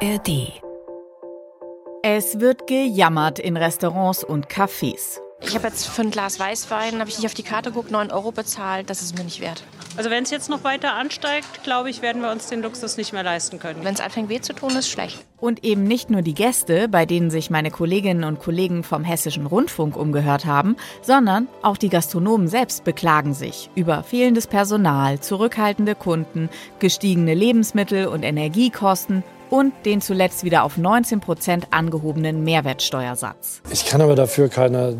ARD. Es wird gejammert in Restaurants und Cafés. Ich habe jetzt für ein Glas Weißwein, habe ich nicht auf die Karte geguckt, 9 € bezahlt, das ist mir nicht wert. Also wenn es jetzt noch weiter ansteigt, glaube ich, werden wir uns den Luxus nicht mehr leisten können. Wenn es anfängt weh zu tun, ist schlecht. Und eben nicht nur die Gäste, bei denen sich meine Kolleginnen und Kollegen vom Hessischen Rundfunk umgehört haben, sondern auch die Gastronomen selbst beklagen sich über fehlendes Personal, zurückhaltende Kunden, gestiegene Lebensmittel- und Energiekosten und den zuletzt wieder auf 19% angehobenen Mehrwertsteuersatz. Ich kann aber dafür keine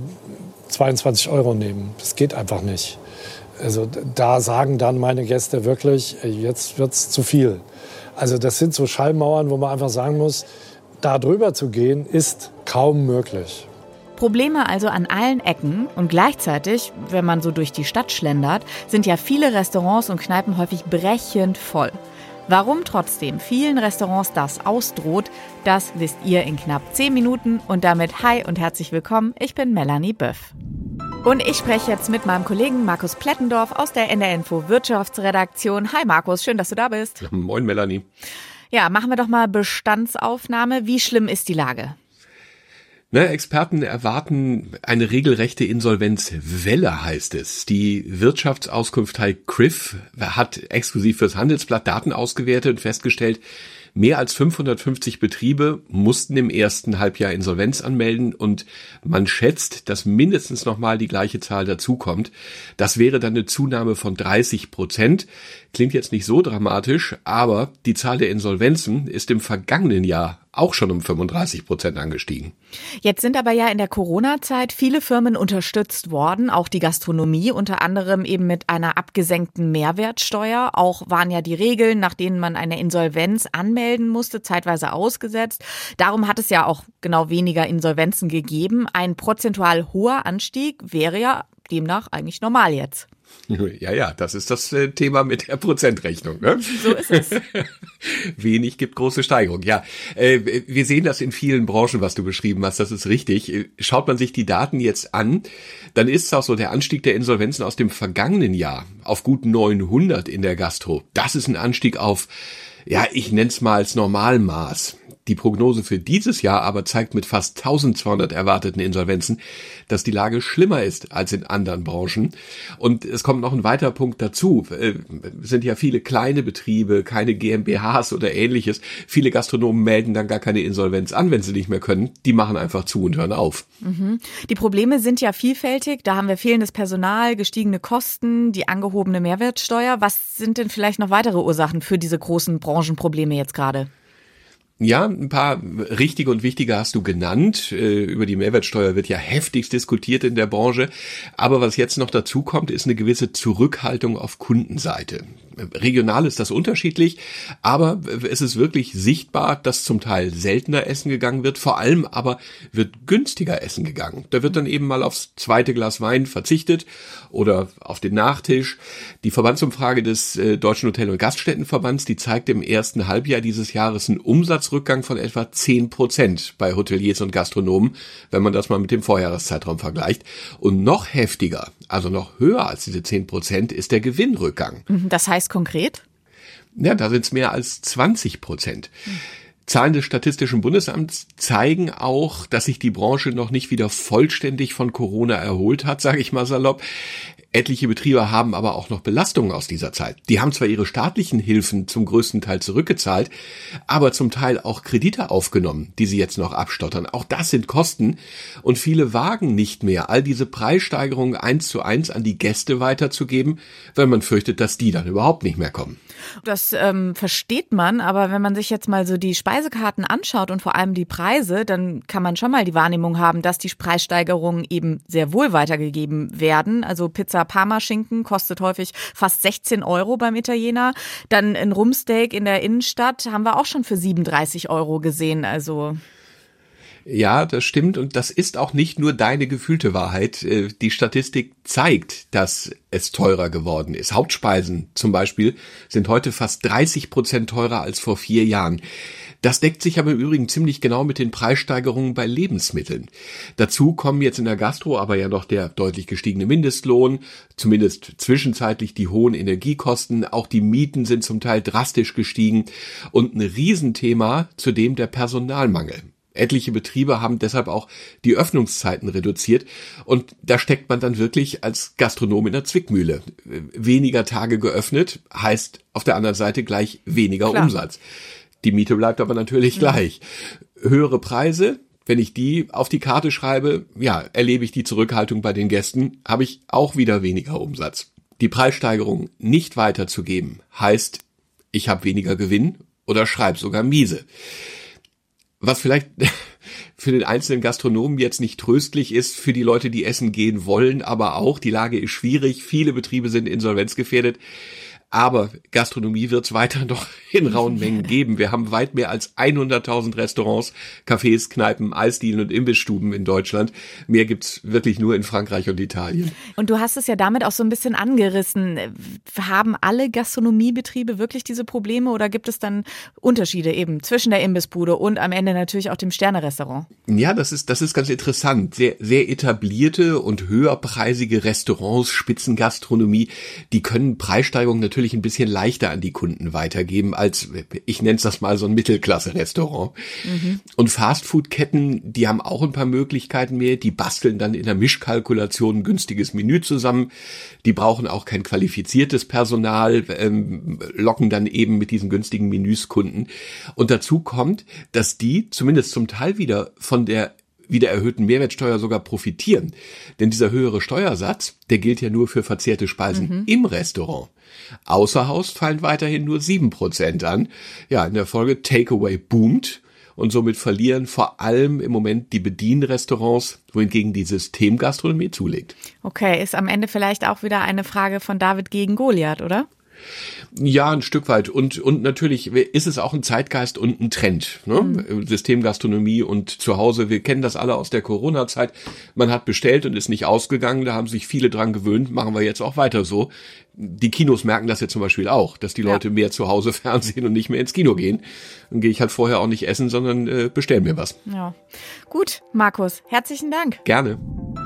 22 € nehmen. Das geht einfach nicht. Also da sagen dann meine Gäste wirklich, jetzt wird's zu viel. Also das sind so Schallmauern, wo man einfach sagen muss, da drüber zu gehen, ist kaum möglich. Probleme also an allen Ecken und gleichzeitig, wenn man so durch die Stadt schlendert, sind ja viele Restaurants und Kneipen häufig brechend voll. Warum trotzdem vielen Restaurants das ausdroht, das wisst ihr in knapp 10 Minuten und damit hi und herzlich willkommen, ich bin Melanie Böff. Und ich spreche jetzt mit meinem Kollegen Markus Plettendorf aus der NDR Info Wirtschaftsredaktion. Hi Markus, schön, dass du da bist. Ja, moin Melanie. Ja, machen wir doch mal Bestandsaufnahme. Wie schlimm ist die Lage? Experten erwarten eine regelrechte Insolvenzwelle, heißt es. Die Wirtschaftsauskunft CRIF hat exklusiv fürs Handelsblatt Daten ausgewertet und festgestellt, mehr als 550 Betriebe mussten im ersten Halbjahr Insolvenz anmelden und man schätzt, dass mindestens nochmal die gleiche Zahl dazukommt. Das wäre dann eine Zunahme von 30%. Klingt jetzt nicht so dramatisch, aber die Zahl der Insolvenzen ist im vergangenen Jahr auch schon um 35% angestiegen. Jetzt sind aber ja in der Corona-Zeit viele Firmen unterstützt worden, auch die Gastronomie, unter anderem eben mit einer abgesenkten Mehrwertsteuer. Auch waren ja die Regeln, nach denen man eine Insolvenz anmelden musste, zeitweise ausgesetzt. Darum hat es ja auch genau weniger Insolvenzen gegeben. Ein prozentual hoher Anstieg wäre ja demnach eigentlich normal jetzt. Ja, das ist das Thema mit der Prozentrechnung. Ne? So ist es. Wenig gibt große Steigerung. Ja, wir sehen das in vielen Branchen, was du beschrieben hast. Das ist richtig. Schaut man sich die Daten jetzt an, dann ist es auch so, der Anstieg der Insolvenzen aus dem vergangenen Jahr auf gut 900 in der Gastro. Das ist ein Anstieg auf, ja, ich nenne es mal als Normalmaß. Die Prognose für dieses Jahr aber zeigt mit fast 1200 erwarteten Insolvenzen, dass die Lage schlimmer ist als in anderen Branchen. Und es kommt noch ein weiterer Punkt dazu. Es sind ja viele kleine Betriebe, keine GmbHs oder ähnliches. Viele Gastronomen melden dann gar keine Insolvenz an, wenn sie nicht mehr können. Die machen einfach zu und hören auf. Mhm. Die Probleme sind ja vielfältig. Da haben wir fehlendes Personal, gestiegene Kosten, die angehobene Mehrwertsteuer. Was sind denn vielleicht noch weitere Ursachen für diese großen Branchenprobleme jetzt gerade? Ja, ein paar richtige und wichtige hast du genannt. Über die Mehrwertsteuer wird ja heftigst diskutiert in der Branche. Aber was jetzt noch dazu kommt, ist eine gewisse Zurückhaltung auf Kundenseite. Regional ist das unterschiedlich, aber es ist wirklich sichtbar, dass zum Teil seltener essen gegangen wird. Vor allem aber wird günstiger essen gegangen. Da wird dann eben mal aufs zweite Glas Wein verzichtet oder auf den Nachtisch. Die Verbandsumfrage des Deutschen Hotel- und Gaststättenverbands, die zeigt im ersten Halbjahr dieses Jahres einen Umsatzrückgang von etwa 10% bei Hoteliers und Gastronomen, wenn man das mal mit dem Vorjahreszeitraum vergleicht. Und noch heftiger, also noch höher als diese 10%, ist der Gewinnrückgang. Das heißt konkret? Ja, da sind es mehr als 20%. Zahlen des Statistischen Bundesamts zeigen auch, dass sich die Branche noch nicht wieder vollständig von Corona erholt hat, sage ich mal salopp. Etliche Betriebe haben aber auch noch Belastungen aus dieser Zeit. Die haben zwar ihre staatlichen Hilfen zum größten Teil zurückgezahlt, aber zum Teil auch Kredite aufgenommen, die sie jetzt noch abstottern. Auch das sind Kosten und viele wagen nicht mehr, all diese Preissteigerungen 1:1 an die Gäste weiterzugeben, weil man fürchtet, dass die dann überhaupt nicht mehr kommen. Das versteht man, aber wenn man sich jetzt mal so die Speisekarten anschaut und vor allem die Preise, dann kann man schon mal die Wahrnehmung haben, dass die Preissteigerungen eben sehr wohl weitergegeben werden. Also Pizza Parmaschinken kostet häufig fast 16 € beim Italiener. Dann ein Rumpsteak in der Innenstadt haben wir auch schon für 37 € gesehen. Also Ja, das stimmt und das ist auch nicht nur deine gefühlte Wahrheit. Die Statistik zeigt, dass es teurer geworden ist. Hauptspeisen zum Beispiel sind heute fast 30% teurer als vor 4 Jahren. Das deckt sich aber im Übrigen ziemlich genau mit den Preissteigerungen bei Lebensmitteln. Dazu kommen jetzt in der Gastro aber ja noch der deutlich gestiegene Mindestlohn, zumindest zwischenzeitlich die hohen Energiekosten, auch die Mieten sind zum Teil drastisch gestiegen und ein Riesenthema zudem der Personalmangel. Etliche Betriebe haben deshalb auch die Öffnungszeiten reduziert und da steckt man dann wirklich als Gastronom in der Zwickmühle. Weniger Tage geöffnet heißt auf der anderen Seite gleich weniger Klar. Umsatz. Die Miete bleibt aber natürlich gleich. Höhere Preise, wenn ich die auf die Karte schreibe, ja, erlebe ich die Zurückhaltung bei den Gästen, habe ich auch wieder weniger Umsatz. Die Preissteigerung nicht weiterzugeben heißt, ich habe weniger Gewinn oder schreibe sogar miese. Was vielleicht für den einzelnen Gastronomen jetzt nicht tröstlich ist, für die Leute, die essen gehen wollen, aber auch, die Lage ist schwierig, viele Betriebe sind insolvenzgefährdet. Aber Gastronomie wird es weiter noch in rauen Mengen geben. Wir haben weit mehr als 100.000 Restaurants, Cafés, Kneipen, Eisdielen und Imbissstuben in Deutschland. Mehr gibt's wirklich nur in Frankreich und Italien. Und du hast es ja damit auch so ein bisschen angerissen. Haben alle Gastronomiebetriebe wirklich diese Probleme oder gibt es dann Unterschiede eben zwischen der Imbissbude und am Ende natürlich auch dem Sterne-Restaurant? Ja, das ist ganz interessant. Sehr, sehr etablierte und höherpreisige Restaurants, Spitzengastronomie, die können Preissteigerungen natürlich ein bisschen leichter an die Kunden weitergeben als, ich nenne es das mal, so ein Mittelklasse-Restaurant. Und Fastfood-Ketten, die haben auch ein paar Möglichkeiten mehr. Die basteln dann in der Mischkalkulation ein günstiges Menü zusammen. Die brauchen auch kein qualifiziertes Personal, locken dann eben mit diesen günstigen Menüs Kunden. Und dazu kommt, dass die zumindest zum Teil wieder von der wieder erhöhten Mehrwertsteuer sogar profitieren. Denn dieser höhere Steuersatz, der gilt ja nur für verzehrte Speisen im Restaurant. Außer Haus fallen weiterhin nur 7% an. Ja, in der Folge Takeaway boomt und somit verlieren vor allem im Moment die Bedienrestaurants, wohingegen die Systemgastronomie zulegt. Okay, ist am Ende vielleicht auch wieder eine Frage von David gegen Goliath, oder? Ja, ein Stück weit. Und natürlich ist es auch ein Zeitgeist und ein Trend. Ne? Systemgastronomie und zu Hause, wir kennen das alle aus der Corona-Zeit. Man hat bestellt und ist nicht ausgegangen, da haben sich viele dran gewöhnt, machen wir jetzt auch weiter so. Die Kinos merken das ja zum Beispiel auch, dass die Leute mehr zu Hause fernsehen und nicht mehr ins Kino gehen. Dann gehe ich halt vorher auch nicht essen, sondern bestell mir was. Ja. Gut, Markus, herzlichen Dank. Gerne.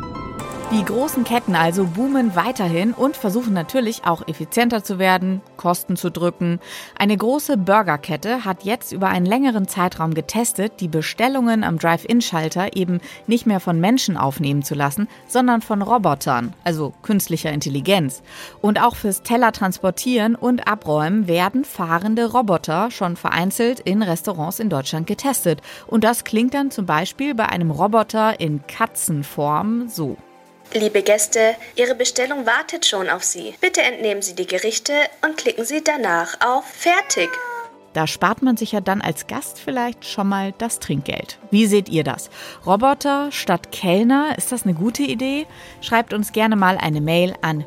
Die großen Ketten also boomen weiterhin und versuchen natürlich auch effizienter zu werden, Kosten zu drücken. Eine große Burgerkette hat jetzt über einen längeren Zeitraum getestet, die Bestellungen am Drive-In-Schalter eben nicht mehr von Menschen aufnehmen zu lassen, sondern von Robotern, also künstlicher Intelligenz. Und auch fürs Teller transportieren und abräumen werden fahrende Roboter schon vereinzelt in Restaurants in Deutschland getestet. Und das klingt dann zum Beispiel bei einem Roboter in Katzenform so. Liebe Gäste, Ihre Bestellung wartet schon auf Sie. Bitte entnehmen Sie die Gerichte und klicken Sie danach auf Fertig. Da spart man sich ja dann als Gast vielleicht schon mal das Trinkgeld. Wie seht ihr das? Roboter statt Kellner, ist das eine gute Idee? Schreibt uns gerne mal eine Mail an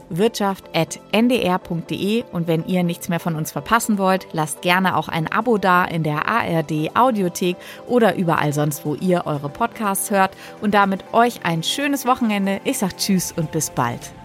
wirtschaft@ndr.de und wenn ihr nichts mehr von uns verpassen wollt, lasst gerne auch ein Abo da in der ARD Audiothek oder überall sonst, wo ihr eure Podcasts hört. Und damit euch ein schönes Wochenende. Ich sag Tschüss und bis bald.